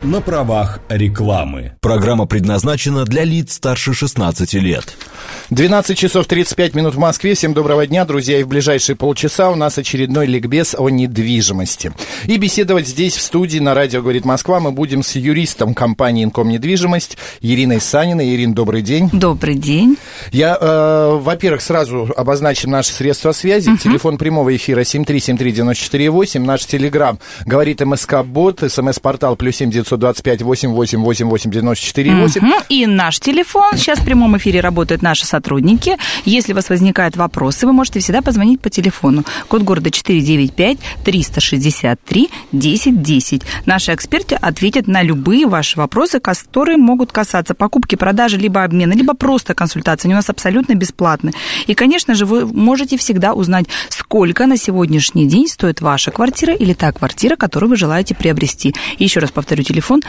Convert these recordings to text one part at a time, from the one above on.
на правах рекламы. Программа предназначена для лиц старше 16 лет. 12 часов 35 минут в Москве. Всем доброго дня, друзья. И в ближайшие полчаса у нас очередной ликбез о недвижимости. И беседовать здесь, в студии, на радио «Говорит Москва», мы будем с юристом компании «Инком Недвижимость» Ириной Саниной. Ирина, добрый день. Добрый день. Я, во-первых, сразу обозначим наши средства связи. Телефон прямого эфира 7373948. Наш телеграм «Говорит МСК-бот». СМС-портал +7 925 888 94 8. И наш телефон. Сейчас в прямом эфире работают наши сотрудники. Если у вас возникают вопросы, вы можете всегда позвонить по телефону. Код города 495-363-1010. Наши эксперты ответят на любые ваши вопросы, которые могут касаться покупки, продажи, либо обмена, либо просто консультации. Они у нас абсолютно бесплатны. И, конечно же, вы можете всегда узнать, сколько на сегодняшний день стоит ваша квартира или та квартира, которую вы желаете приобрести. И еще раз повторю, телефон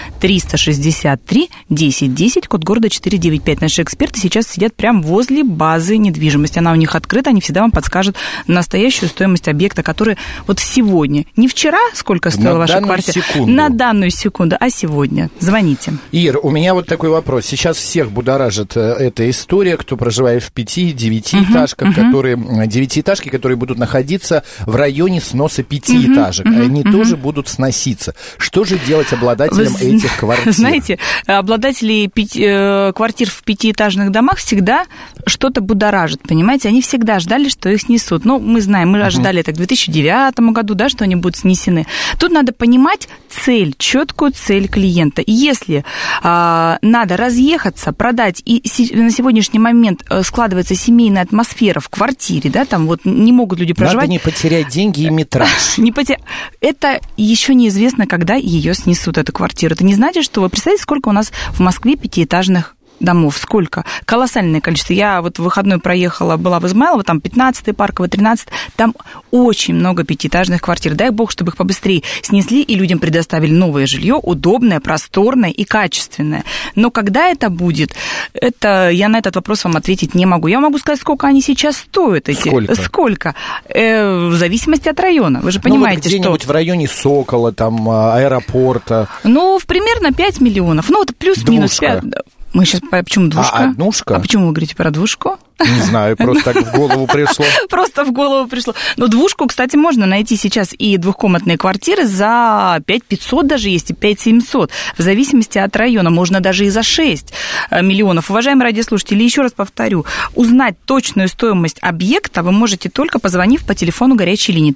363-1010, код города 495. Наши эксперты сейчас сидят прямо возле базы недвижимости. Она у них открыта, они всегда вам подскажут настоящую стоимость объекта, который вот сегодня, не вчера, сколько стоила ваша квартира, на данную секунду, а сегодня. Звоните. Ир, у меня вот такой вопрос. Сейчас всех будоражит эта история, кто проживает в 5-9-этажках, девятиэтажки, которые будут находиться в районе сноса 5-этажек. Они тоже будут сноситься. Что же делать обладателям этих квартир? Знаете, обладатели квартир в 5-этажных домах всегда что-то будоражит, понимаете? Они всегда ждали, что их снесут. Ну, мы знаем, мы ожидали это к 2009 году, да, что они будут снесены. Тут надо понимать цель, четкую цель клиента. И если надо разъехаться, продать, и на сегодняшний момент складывается семейная атмосфера в квартире, да, там вот не могут люди проживать. Надо не потерять деньги и метраж. Это еще неизвестно, когда ее снесут, эту квартиру. Это не значит, что вы представляете, сколько у нас в Москве 5-этажных домов, сколько? Колоссальное количество. Я вот в выходной проехала, была в Измайлово, там 15-й Парковый, 13-й, там очень много 5-этажных квартир. Дай бог, чтобы их побыстрее снесли и людям предоставили новое жилье, удобное, просторное и качественное. Но когда это будет, это я на этот вопрос вам ответить не могу. Я могу сказать, сколько они сейчас стоят. Сколько? В зависимости от района. Вы же понимаете, вот где-нибудь в районе Сокола, там, аэропорта. Ну, примерно 5 миллионов. Ну, вот плюс-минус 5. Мы сейчас... Почему двушка? Однушка? А почему вы говорите про двушку? Не знаю, просто так в голову пришло. Просто в голову пришло. Но двушку, кстати, можно найти сейчас и двухкомнатные квартиры за 5500 даже есть, и 5700. В зависимости от района. Можно даже и за 6 миллионов. Уважаемые радиослушатели, еще раз повторю. Узнать точную стоимость объекта вы можете только позвонив по телефону горячей линии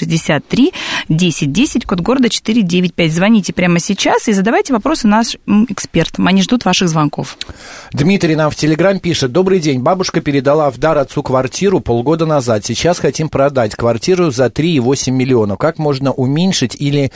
363-1010, код города 495. Звоните прямо сейчас и задавайте вопросы нашим экспертам. Они ждут ваших звонков. Дмитрий нам в Телеграм пишет. Добрый день. Бабушка передала в дар отцу квартиру полгода назад. Сейчас хотим продать квартиру за 3,8 миллиона. Как можно уменьшить или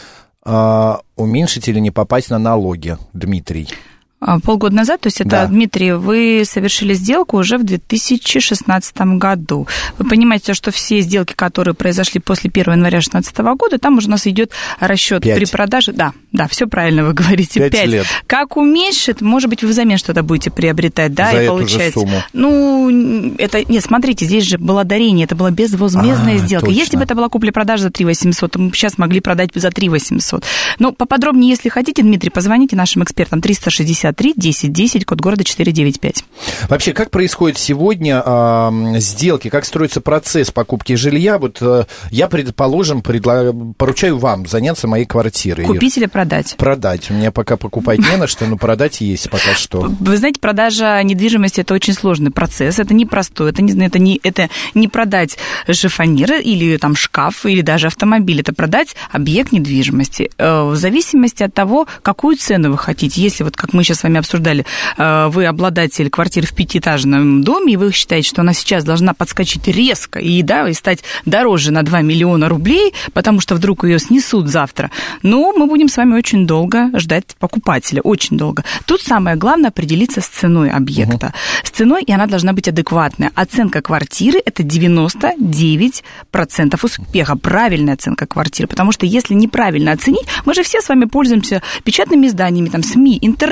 не попасть на налоги, Дмитрий? Полгода назад, то есть это, да. Дмитрий, вы совершили сделку уже в 2016 году. Вы понимаете, что все сделки, которые произошли после 1 января 2016 года, там уже у нас идет расчет при продаже. Да, все правильно вы говорите. 5 лет. Как уменьшит, может быть, вы взамен что-то будете приобретать, да, за и эту получается. Же сумму. Ну, это, нет, смотрите, здесь же было дарение, это была безвозмездная сделка. Точно. Если бы это была купля-продажа за 3 800, то мы сейчас могли продать за 3 800. Но поподробнее, если хотите, Дмитрий, позвоните нашим экспертам 363-1010, код города 495. Вообще, как происходит сегодня сделки, как строится процесс покупки жилья? Вот я, предположим, поручаю вам заняться моей квартирой. Купить или продать? Продать. У меня пока покупать не на что, но продать есть пока что. Вы знаете, продажа недвижимости – это очень сложный процесс, это непростой, это не продать шифоньер или там шкаф, или даже автомобиль, это продать объект недвижимости. В зависимости от того, какую цену вы хотите. Если вот, как мы сейчас с вами обсуждали, вы обладатель квартиры в 5-этажном доме, и вы считаете, что она сейчас должна подскочить резко и стать дороже на 2 миллиона рублей, потому что вдруг ее снесут завтра, но мы будем с вами очень долго ждать покупателя, очень долго. Тут самое главное определиться с ценой объекта. С ценой, и она должна быть адекватная. Оценка квартиры – это 99% успеха, правильная оценка квартиры, потому что если неправильно оценить, мы же все с вами пользуемся печатными изданиями, там, СМИ, интернет,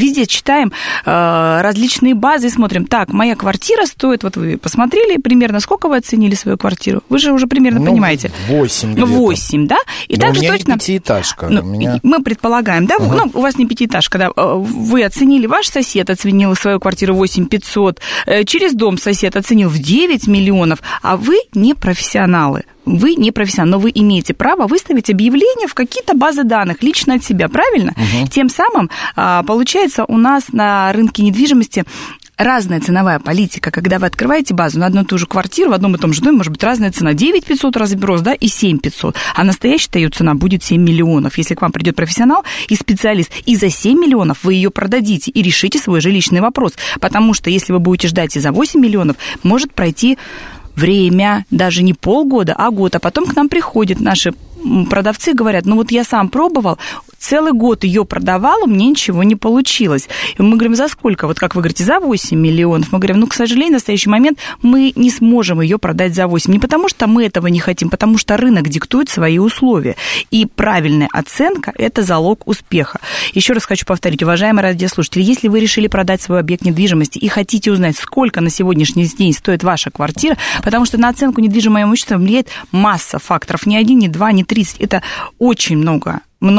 везде читаем различные базы и смотрим, так, моя квартира стоит, вот вы посмотрели примерно, сколько вы оценили свою квартиру? Вы же уже примерно понимаете. 8 где-то. 8, да? И но также у меня точно... не пятиэтажка. Мы предполагаем, да, у вас не пятиэтажка, да, вы оценили, ваш сосед оценил свою квартиру 8 500, через дом сосед оценил в 9 миллионов, а вы не профессионалы. Вы не профессионал, но вы имеете право выставить объявление в какие-то базы данных лично от себя, правильно? Тем самым, получается, у нас на рынке недвижимости разная ценовая политика. Когда вы открываете базу на одну и ту же квартиру, в одном и том же доме может быть разная цена. 9 500 разброс, да, и 7 500. А настоящая ее цена будет 7 миллионов. Если к вам придет профессионал и специалист, и за 7 миллионов вы ее продадите и решите свой жилищный вопрос. Потому что если вы будете ждать и за 8 миллионов, может пройти время, даже не полгода, а год. А потом к нам приходят наши продавцы, говорят, ну вот я сам пробовал, целый год ее продавал, у меня ничего не получилось. И мы говорим, за сколько? Вот как вы говорите, за 8 миллионов. Мы говорим, ну, к сожалению, в настоящий момент мы не сможем ее продать за 8. Не потому что мы этого не хотим, потому что рынок диктует свои условия. И правильная оценка – это залог успеха. Еще раз хочу повторить, уважаемые радиослушатели, если вы решили продать свой объект недвижимости и хотите узнать, сколько на сегодняшний день стоит ваша квартира, потому что на оценку недвижимого имущества влияет масса факторов. Не 1, не 2, не 30. Это очень много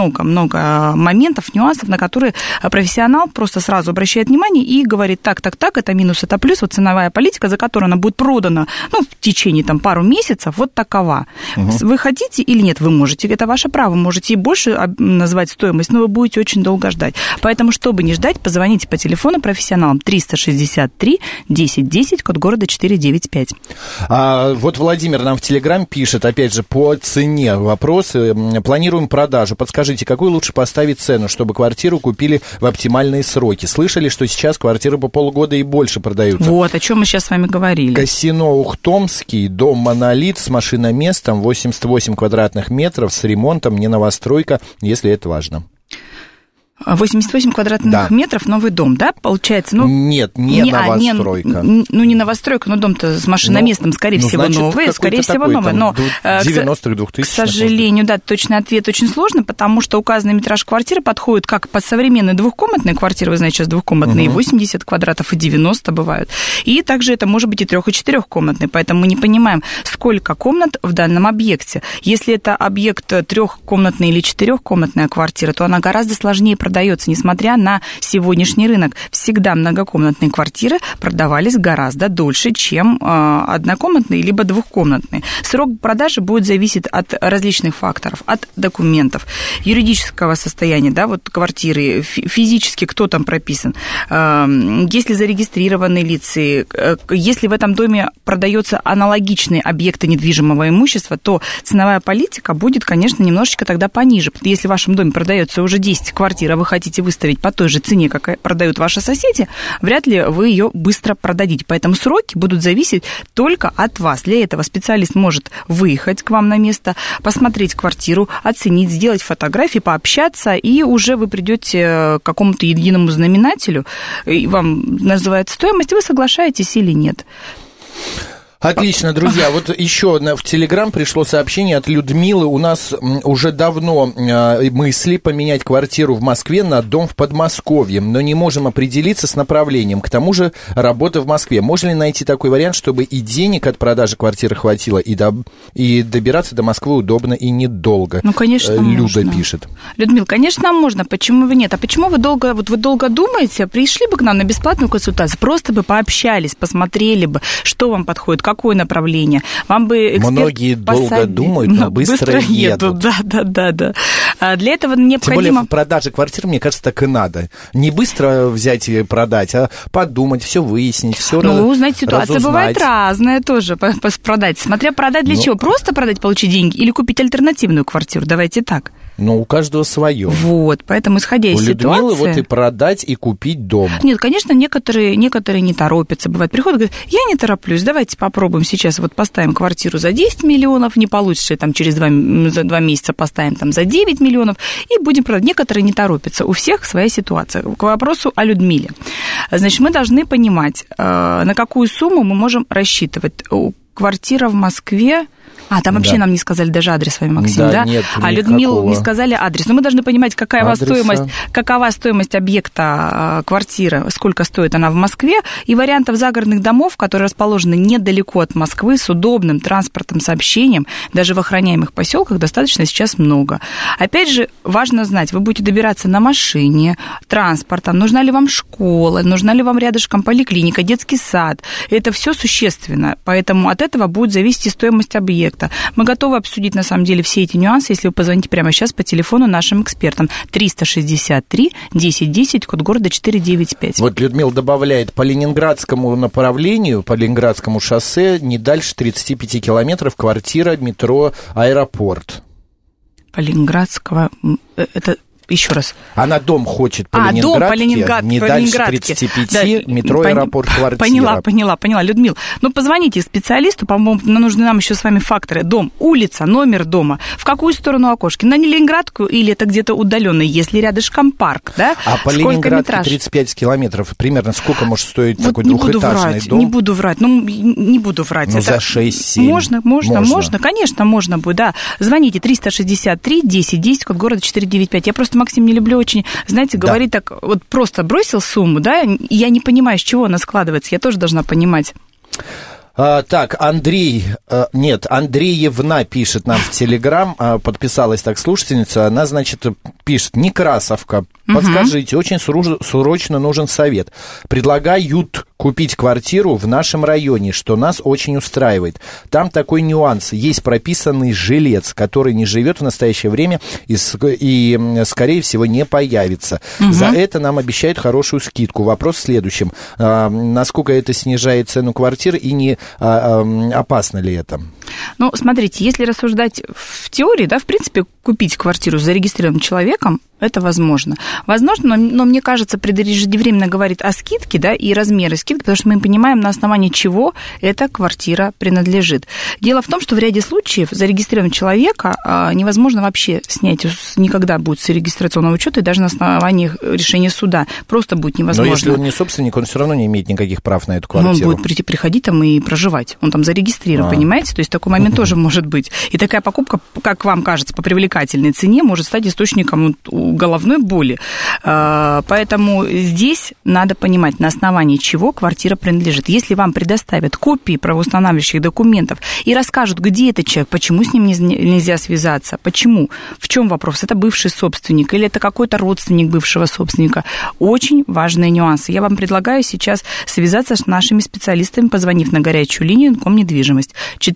моментов, нюансов, на которые профессионал просто сразу обращает внимание и говорит, так, это минус, это плюс, вот ценовая политика, за которую она будет продана, ну, в течение там пару месяцев, вот такова. Вы хотите или нет, вы можете, это ваше право, можете и больше назвать стоимость, но вы будете очень долго ждать. Поэтому, чтобы не ждать, позвоните по телефону профессионалам 363 10 10, код города 495. Вот Владимир нам в Телеграм пишет, опять же, по цене вопросы. Планируем продажу. Подскажите, какую лучше поставить цену, чтобы квартиру купили в оптимальные сроки? Слышали, что сейчас квартиры по полгода и больше продаются? Вот, о чем мы сейчас с вами говорили. Касино Ухтомский, дом «Монолит» с машиноместом, 88 квадратных метров, с ремонтом, не новостройка, если это важно. 88 квадратных метров, новый дом, да, получается? Ну, нет, не новостройка. Не новостройка, но дом-то с машиноместом, скорее всего, значит, новый, скорее всего, новый. Но 90-х, 2000-х. К сожалению, да, точный ответ очень сложно, потому что указанный метраж квартиры подходит как под современные двухкомнатные квартиры, вы знаете, сейчас двухкомнатные 80 квадратов и 90 бывают, и также это может быть и 3- и 4-комнатные, поэтому мы не понимаем, сколько комнат в данном объекте. Если это объект 3-комнатный или 4-комнатная квартира, то она гораздо сложнее продается, несмотря на сегодняшний рынок. Всегда многокомнатные квартиры продавались гораздо дольше, чем однокомнатные либо двухкомнатные. Срок продажи будет зависеть от различных факторов, от документов, юридического состояния, да, вот квартиры, физически кто там прописан, если зарегистрированы лица, если в этом доме продается аналогичные объекты недвижимого имущества, то ценовая политика будет, конечно, немножечко тогда пониже. Если в вашем доме продается уже 10 квартир, а вы хотите выставить по той же цене, как продают ваши соседи, вряд ли вы ее быстро продадите. Поэтому сроки будут зависеть только от вас. Для этого специалист может выехать к вам на место, посмотреть квартиру, оценить, сделать фотографии, пообщаться, и уже вы придете к какому-то единому знаменателю, и вам называют стоимость, и вы соглашаетесь или нет. Отлично, друзья. Вот еще в Телеграм пришло сообщение от Людмилы. У нас уже давно мысли поменять квартиру в Москве на дом в Подмосковье, но не можем определиться с направлением. К тому же работа в Москве. Можно ли найти такой вариант, чтобы и денег от продажи квартиры хватило, и добираться до Москвы удобно и недолго? Ну, конечно, Люда можно. пишет. Людмила, конечно, можно. Почему вы нет? А почему вы долго думаете? Пришли бы к нам на бесплатную консультацию, просто бы пообщались, посмотрели бы, что вам подходит, какое направление. Вам бы эксперт Многие долго думают, но быстро едут. Да. Для этого необходимо... Тем более в продаже квартир, мне кажется, так и надо. Не быстро взять и продать, а подумать, все выяснить, все разузнать. Ну, знаете, ситуация бывает разная тоже, продать. Смотря продать для чего? Просто продать, получить деньги или купить альтернативную квартиру? Давайте так. Но у каждого свое. Вот, поэтому, исходя из ситуации... У Людмилы вот и продать, и купить дом. Нет, конечно, некоторые не торопятся. Бывает, приходят, говорят, я не тороплюсь, давайте попробуем сейчас, вот поставим квартиру за 10 миллионов, не получится, там через 2 месяца поставим там за 9 миллионов, и будем продать. Некоторые не торопятся, у всех своя ситуация. К вопросу о Людмиле. Значит, мы должны понимать, на какую сумму мы можем рассчитывать. квартира в Москве... там вообще нам не сказали даже адрес с вами, Максим, да? Нет, а Людмил не сказали адрес. Но мы должны понимать, какова стоимость объекта квартиры, сколько стоит она в Москве, и вариантов загородных домов, которые расположены недалеко от Москвы, с удобным транспортным сообщением, даже в охраняемых поселках достаточно сейчас много. Опять же, важно знать, вы будете добираться на машине, транспортом, нужна ли вам школа, нужна ли вам рядышком поликлиника, детский сад. Это все существенно, поэтому от этого будет зависеть и стоимость объекта. Мы готовы обсудить, на самом деле, все эти нюансы, если вы позвоните прямо сейчас по телефону нашим экспертам. 363-1010, код города 495. Вот Людмила добавляет, по ленинградскому направлению, по Ленинградскому шоссе, не дальше 35 километров, квартира, метро, аэропорт. По Ленинградского... Это... Еще раз. Она дом хочет по Ленинградке, не дальше 35, да, метро, аэропорт, квартира. Поняла. Людмил, позвоните специалисту, по-моему, нужны нам еще с вами факторы. Дом, улица, номер дома, в какую сторону окошки, на Ленинградку или это где-то удаленно, если рядышком парк, да? А по Ленинградке 35 километров, примерно сколько может стоить такой двухэтажный дом? Не буду врать. Это за 6-7. Можно, конечно, можно будет, да. Звоните 363-1010, код города 495. Я просто, Максим, не люблю очень, знаете, говорить так, вот просто бросил сумму, да, я не понимаю, с чего она складывается, я тоже должна понимать. Так, Андреевна пишет нам в Телеграм, подписалась так слушательница, она, значит, пишет, Некрасовка, подскажите, очень срочно нужен совет. Предлагают купить квартиру в нашем районе, что нас очень устраивает. Там такой нюанс, есть прописанный жилец, который не живет в настоящее время и скорее всего, не появится. За это нам обещают хорошую скидку. Вопрос в следующем, насколько это снижает цену квартиры и не опасно ли это? Ну, смотрите, если рассуждать в теории, да, в принципе, купить квартиру с зарегистрированным человеком, это возможно. Возможно, но мне кажется, преждевременно говорит о скидке, да, и размере скидки, потому что мы понимаем, на основании чего эта квартира принадлежит. Дело в том, что в ряде случаев зарегистрированного человека невозможно вообще снять, никогда будет с регистрационного учета, и даже на основании решения суда. Просто будет невозможно. Но если он не собственник, он все равно не имеет никаких прав на эту квартиру. Он будет приходить там и проживать. Он там зарегистрирован, понимаете? То есть такой момент тоже может быть. И такая покупка, как вам кажется, по привлекательной цене может стать источником головной боли. Поэтому здесь надо понимать, на основании чего квартира принадлежит. Если вам предоставят копии правоустанавливающих документов и расскажут, где этот человек, почему с ним нельзя связаться, почему, в чем вопрос, это бывший собственник или это какой-то родственник бывшего собственника. Очень важные нюансы. Я вам предлагаю сейчас связаться с нашими специалистами, позвонив на горячую линию Комкомнедвижимость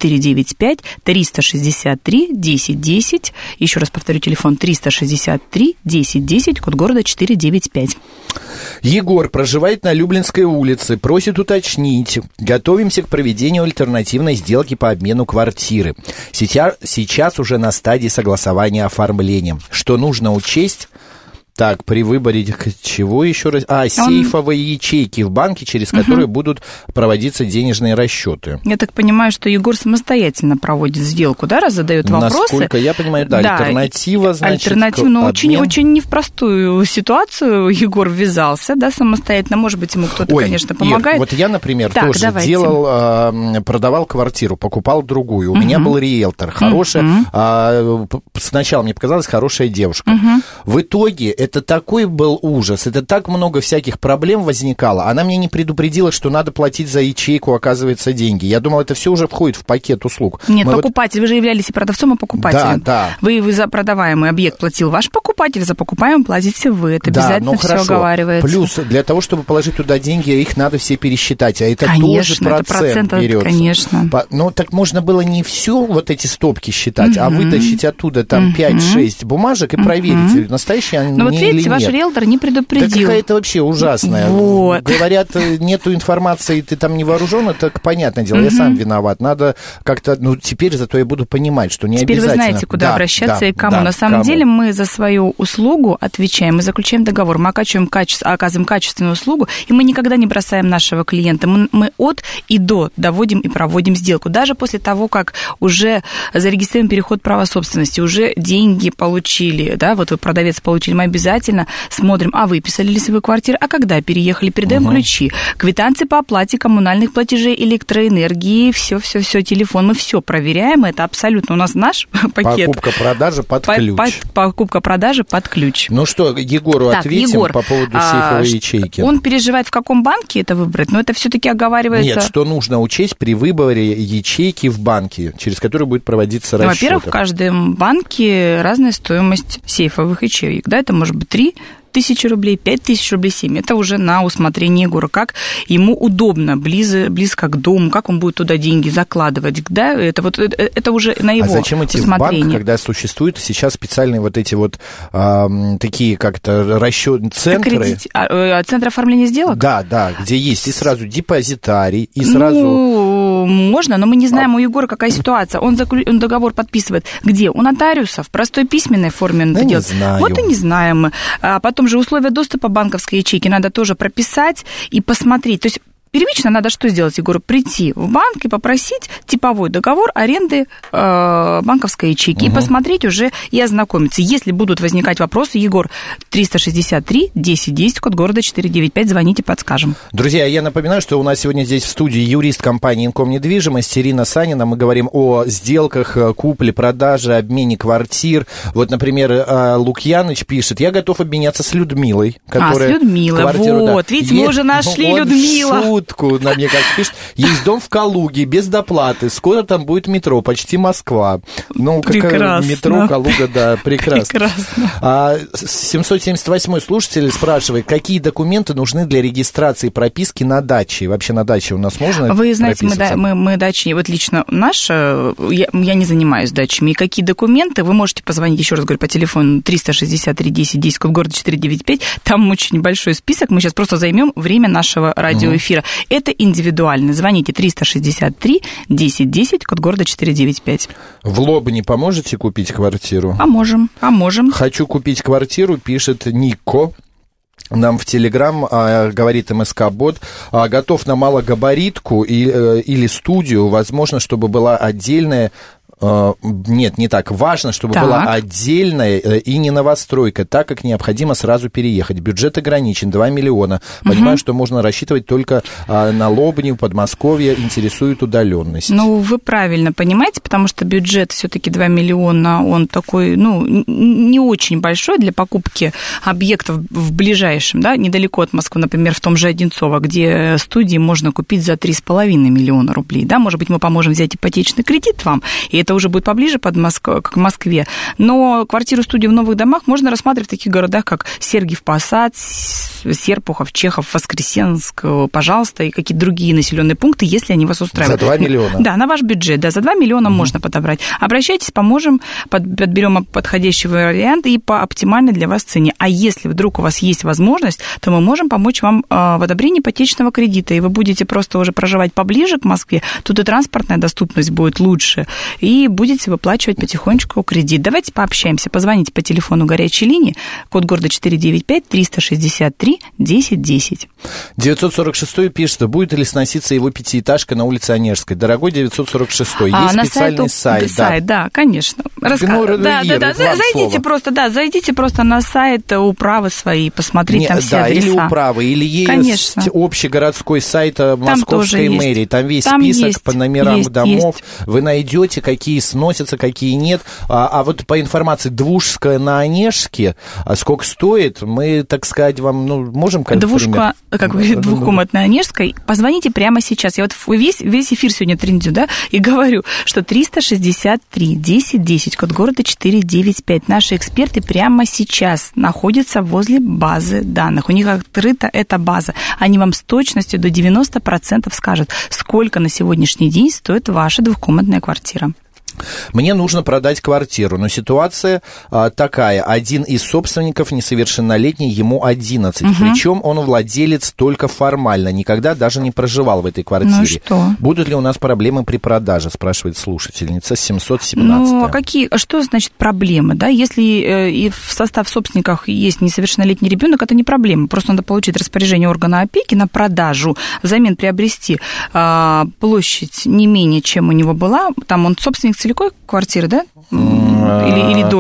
495-363-1010. Еще раз повторю, телефон 363-1010, код города 495. Егор проживает на Люблинской улице, просит уточнить. Готовимся к проведению альтернативной сделки по обмену квартиры. Сейчас уже на стадии согласования оформления. Что нужно учесть? Так, при выборе чего еще раз? Сейфовые ячейки в банке, через которые будут проводиться денежные расчеты. Я так понимаю, что Егор самостоятельно проводит сделку, да, раз задает вопросы. Насколько я понимаю, да. Альтернатива, значит, альтернатива, но очень не в простую ситуацию Егор ввязался, да, самостоятельно. Может быть, ему кто-то, конечно, помогает. Вот я, например, тоже продавал квартиру, покупал другую. У меня был риэлтор, хорошая, сначала мне показалась хорошая девушка. В итоге это такой был ужас, это так много всяких проблем возникало. Она мне не предупредила, что надо платить за ячейку, оказывается, деньги. Я думал, это все уже входит в пакет услуг. Нет, покупатель, вы же являлись и продавцом, и покупателем. Да. Вы за продаваемый объект платил ваш покупатель, за покупаемый платите вы. Это обязательно все оговаривается. Плюс, для того, чтобы положить туда деньги, их надо все пересчитать, а это тоже процент берется. Конечно. Ну, так можно было не все вот эти стопки считать, а вытащить оттуда там 5-6 бумажек и проверить, настоящие они. Вот видите, ваш риэлтор не предупредил. Да какая-то вообще ужасная. Вот. Говорят, нету информации, ты там не вооружен, так понятное дело, я сам виноват. Надо как-то, теперь зато я буду понимать, что не теперь обязательно. Теперь вы знаете, куда обращаться и кому. На самом деле мы за свою услугу отвечаем, мы заключаем договор, мы оказываем качественную услугу, и мы никогда не бросаем нашего клиента. Мы от и до доводим и проводим сделку. Даже после того, как уже зарегистрирован переход права собственности, уже деньги получили, да, вот вы, продавец, получили, мы обязательно обязательно смотрим, а выписали ли свою квартиру, а когда переехали, передаем ключи, квитанции по оплате коммунальных платежей, электроэнергии, все, телефон, мы все проверяем, это абсолютно у нас наш пакет. Покупка-продажа под ключ. Покупка-продажа под ключ. Ну что, Егору ответим Егор, по поводу сейфовой ячейки. Он переживает, в каком банке это выбрать, но это все-таки оговаривается... Нет, что нужно учесть при выборе ячейки в банке, через которую будет проводиться расчет. Во-первых, в каждом банке разная стоимость сейфовых ячеек. Да, это может быть 3 тысячи рублей, 5 тысяч рублей, 7. Это уже на усмотрение Егора, как ему удобно, близко к дому, как он будет туда деньги закладывать, да, это уже на его усмотрение. А зачем идти в банк, когда существуют сейчас специальные вот эти вот такие как-то расчет-центры? Центр оформления сделок? Да, где есть и сразу депозитарий, и сразу... Можно, но мы не знаем у Егора, какая ситуация. Он договор подписывает где? У нотариуса, в простой письменной форме он это делает. Знаю. Вот и не знаем мы. А потом же условия доступа банковской ячейки надо тоже прописать и посмотреть. То есть первично надо что сделать, Егору? Прийти в банк и попросить типовой договор аренды банковской ячейки и посмотреть уже и ознакомиться. Если будут возникать вопросы, Егор, 363-1010, код города 495, звоните, подскажем. Друзья, я напоминаю, что у нас сегодня здесь в студии юрист компании «Инком Недвижимость» Ирина Санина. Мы говорим о сделках, купле, продаже, обмене квартир. Вот, например, Лукьяныч пишет: я готов обменяться с Людмилой, которая... с Людмилой, вот, видите, мы уже нашли Людмилу. На мне как пишет, есть дом в Калуге без доплаты, скоро там будет метро, почти Москва. Ну, как метро, Калуга, да, прекрасно. 778-й слушатель спрашивает, какие документы нужны для регистрации прописки на даче? Вообще на даче у нас можно Вы знаете, мы дачи, вот лично наша, я не занимаюсь дачами, и какие документы, вы можете позвонить, еще раз говорю, по телефону 363-1010, код города 495, там очень большой список, мы сейчас просто займем время нашего радиоэфира. Это индивидуально. Звоните 363-1010, код города 495. В Лобне поможете купить квартиру? Поможем. Хочу купить квартиру, пишет Нико. Нам в Телеграм говорит МСК-бот, готов на малогабаритку или студию, возможно, чтобы была отдельная... Нет, не так. Важно, чтобы была отдельная и не новостройка, так как необходимо сразу переехать. Бюджет ограничен, 2 миллиона. Понимаю, что можно рассчитывать только на Лобни, Подмосковье, интересует удаленность. Ну, вы правильно понимаете, потому что бюджет все-таки 2 миллиона, он такой, не очень большой для покупки объектов в ближайшем, да, недалеко от Москвы, например, в том же Одинцово, где студии можно купить за 3,5 миллиона рублей, да, может быть, мы поможем взять ипотечный кредит вам, и это уже будет поближе к Москве. Но квартиру-студию в новых домах можно рассматривать в таких городах, как Сергиев Посад, Серпухов, Чехов, Воскресенск, пожалуйста, и какие-то другие населенные пункты, если они вас устраивают. За 2 миллиона? Да, на ваш бюджет, да, за 2 миллиона можно подобрать. Обращайтесь, поможем, подберем подходящий вариант и по оптимальной для вас цене. А если вдруг у вас есть возможность, то мы можем помочь вам в одобрении ипотечного кредита, и вы будете просто уже проживать поближе к Москве, тут и транспортная доступность будет лучше, и будете выплачивать потихонечку кредит. Давайте пообщаемся. Позвоните по телефону горячей линии, код города 495-363-1010. 946-й пишет, будет ли сноситься его пятиэтажка на улице Онежской. Дорогой 946-й, есть специальный сайт. Да, конечно. Зайдите просто на сайт управы свои, посмотрите там все адреса. Или управы, или есть общегородской сайт Московской мэрии. Там весь список по номерам домов. Вы найдете, какие сносятся, какие нет. А вот по информации, двушка на Онежске, сколько стоит, мы, так сказать, вам, можем как двушка, как вы говорите, двухкомнатная Онежской, позвоните прямо сейчас. Я вот весь эфир сегодня трендю, да, и говорю, что 363-1010, код города 495. Наши эксперты прямо сейчас находятся возле базы данных. У них открыта эта база. Они вам с точностью до 90% скажут, сколько на сегодняшний день стоит ваша двухкомнатная квартира. Мне нужно продать квартиру, но ситуация такая. Один из собственников несовершеннолетний, ему 11. Причем он владелец только формально, никогда даже не проживал в этой квартире. Ну что? Будут ли у нас проблемы при продаже, спрашивает слушательница 717. Что значит проблемы? Да? Если и в состав собственников есть несовершеннолетний ребенок, это не проблема. Просто надо получить распоряжение органа опеки на продажу, взамен приобрести площадь не менее, чем у него была. Там он собственник целиком квартиры, да? Или доли?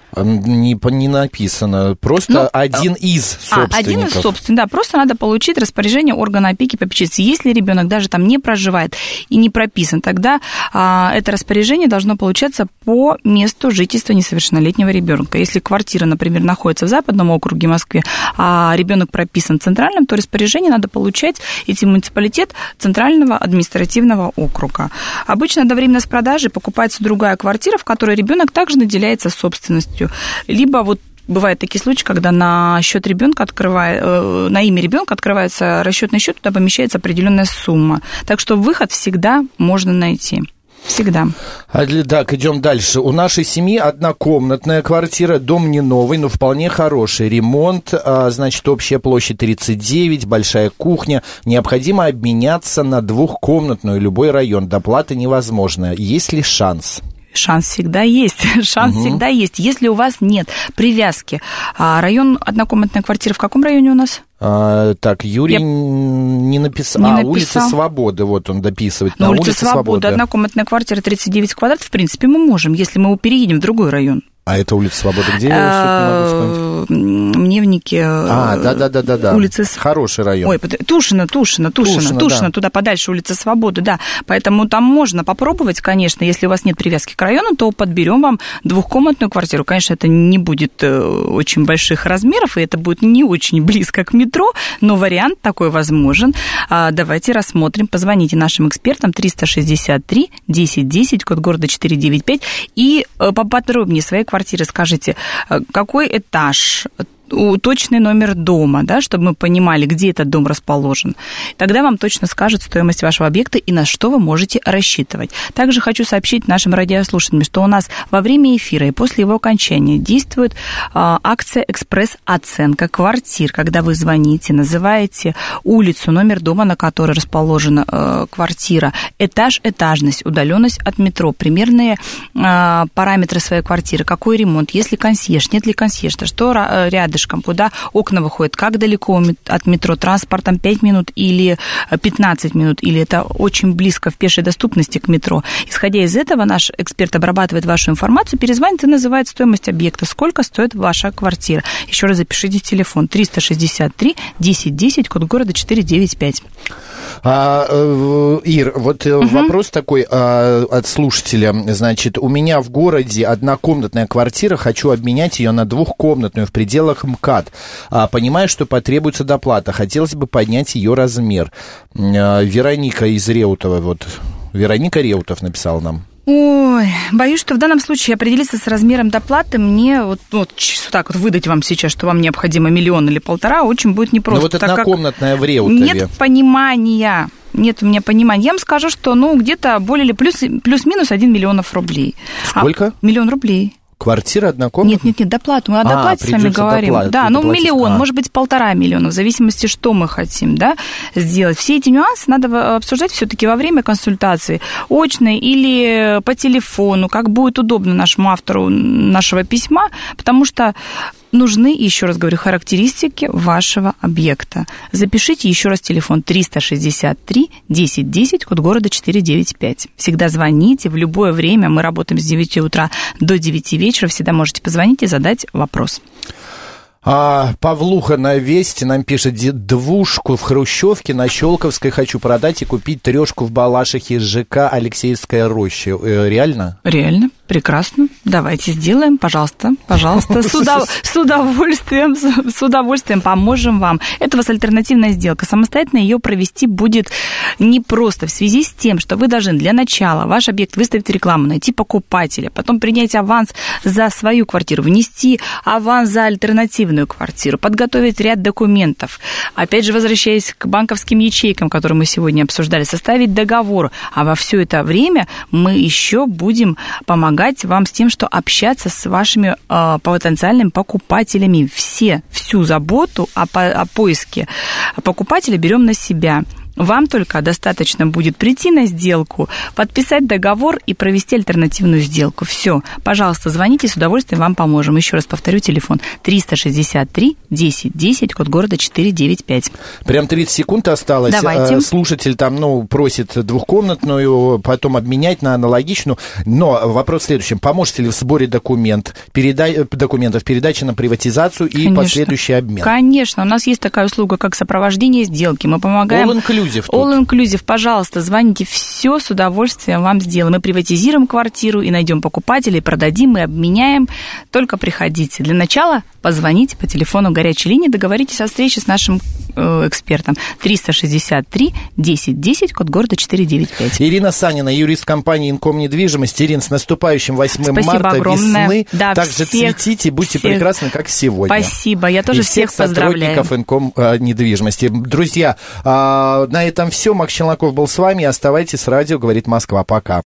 Не написано. Просто один из собственников. Один из собственников, да. Просто надо получить распоряжение органа опеки и попечительства. Если ребенок даже там не проживает и не прописан, тогда это распоряжение должно получаться по месту жительства несовершеннолетнего ребенка. Если квартира, например, находится в Западном округе Москвы, а ребенок прописан в Центральном, то распоряжение надо получать идти в муниципалитет Центрального административного округа. Обычно до времени продажи покупается другая квартира, в которой ребенок также наделяется собственностью. Либо вот бывают такие случаи, когда на счет ребенка на имя ребенка открывается расчетный счет, туда помещается определенная сумма. Так что выход всегда можно найти. Всегда. Так, идем дальше. У нашей семьи однокомнатная квартира, дом не новый, но вполне хороший. Ремонт, значит, общая площадь 39, большая кухня. Необходимо обменяться на двухкомнатную, любой район. Доплата невозможна. Есть ли шанс? Шанс всегда есть. Всегда есть. Если у вас нет привязки. Район однокомнатная квартира в каком районе у нас? Так, Юрий не написал. Улица Свободы, вот он дописывает. На улице Свободы. Однокомнатная квартира 39 квадратов, в принципе, мы можем, если мы переедем в другой район. А это улица Свободы где? Мневники. Да. Улица... Хороший район. Ой, Тушино, да. Туда подальше улица Свободы, да. Поэтому там можно попробовать, конечно, если у вас нет привязки к району, то подберем вам двухкомнатную квартиру. Конечно, это не будет очень больших размеров, и это будет не очень близко к метро, но вариант такой возможен. Давайте рассмотрим. Позвоните нашим экспертам 363 1010, код города 495, и поподробнее своей квартиры скажите, какой этаж, точный номер дома, да, чтобы мы понимали, где этот дом расположен. Тогда вам точно скажут стоимость вашего объекта и на что вы можете рассчитывать. Также хочу сообщить нашим радиослушателям, что у нас во время эфира и после его окончания действует акция «Экспресс-оценка квартир», когда вы звоните, называете улицу, номер дома, на которой расположена квартира, этаж, этажность, удаленность от метро, примерные параметры своей квартиры, какой ремонт, есть ли консьерж, нет ли консьержа, что рядом, куда окна выходят, как далеко от метро, транспортом 5 минут или 15 минут, или это очень близко в пешей доступности к метро. Исходя из этого, наш эксперт обрабатывает вашу информацию, перезвонит и называет стоимость объекта, сколько стоит ваша квартира. Еще раз запишите телефон 363 1010, код города 495. Ир, вот вопрос такой от слушателя. Значит, у меня в городе однокомнатная квартира, хочу обменять ее на двухкомнатную в пределах МКАД. Понимаю, что потребуется доплата. Хотелось бы поднять ее размер. Вероника из Реутова, вот. Вероника Реутов написала нам. Ой, боюсь, что в данном случае определиться с размером доплаты мне вот так вот выдать вам сейчас, что вам необходимо 1 миллион или 1,5, очень будет непросто. Ну вот однокомнатная в Реутове. Нет понимания. Нет у меня понимания. Я вам скажу, что где-то более или плюс-минус 1 миллион рублей. Сколько? 1 миллион рублей. Квартира однокомнатная? Нет, доплату. Мы о доплате с вами говорим. Да, 1 миллион, может быть, 1,5 миллиона, в зависимости, что мы хотим, да, сделать. Все эти нюансы надо обсуждать все-таки во время консультации, очной или по телефону, как будет удобно нашему автору нашего письма, потому что нужны, еще раз говорю, характеристики вашего объекта. Запишите еще раз телефон 363 1010, код города 495. Всегда звоните в любое время. Мы работаем с 9 утра до 9 вечера. Всегда можете позвонить и задать вопрос. Павлуха на Вести нам пишет: двушку в Хрущевке на Щелковской хочу продать и купить 3 в Балашихе, ЖК Алексеевская роща. Реально? Реально. Прекрасно. Давайте сделаем, пожалуйста. С удовольствием поможем вам. Это у вас альтернативная сделка. Самостоятельно ее провести будет непросто в связи с тем, что вы должны для начала ваш объект выставить рекламу, найти покупателя, потом принять аванс за свою квартиру, внести аванс за альтернативную квартиру, подготовить ряд документов. Опять же, возвращаясь к банковским ячейкам, которые мы сегодня обсуждали, составить договор. А во все это время мы еще будем помогать вам с тем, что общаться с вашими потенциальными покупателями. Всю заботу о поиске покупателя берем на себя. Вам только достаточно будет прийти на сделку, подписать договор и провести альтернативную сделку. Все. Пожалуйста, звоните, с удовольствием вам поможем. Еще раз повторю, телефон 363-10-10, код города 495. Прям 30 секунд осталось. Давайте. Слушатель там, просит двухкомнатную, потом обменять на аналогичную. Но вопрос в следующем. Поможете ли в сборе документов, передаче на приватизацию и последующий обмен? Конечно. У нас есть такая услуга, как сопровождение сделки. Мы помогаем. All inclusive. Пожалуйста, звоните. Все с удовольствием вам сделаем. Мы приватизируем квартиру и найдем покупателей, продадим и обменяем. Только приходите. Для начала позвоните по телефону горячей линии, договоритесь о встрече с нашим экспертом. 363-10-10, код города 495. Ирина Санина, юрист компании «Инком недвижимость». Ирина, с наступающим 8 марта, огромное. весны. Да, также цветите, будьте прекрасны, как сегодня. Спасибо, я тоже всех поздравляю. Сотрудников «Инком недвижимости». Друзья, на этом все. Макс Челноков был с вами. Оставайтесь с радио «Говорит Москва». Пока.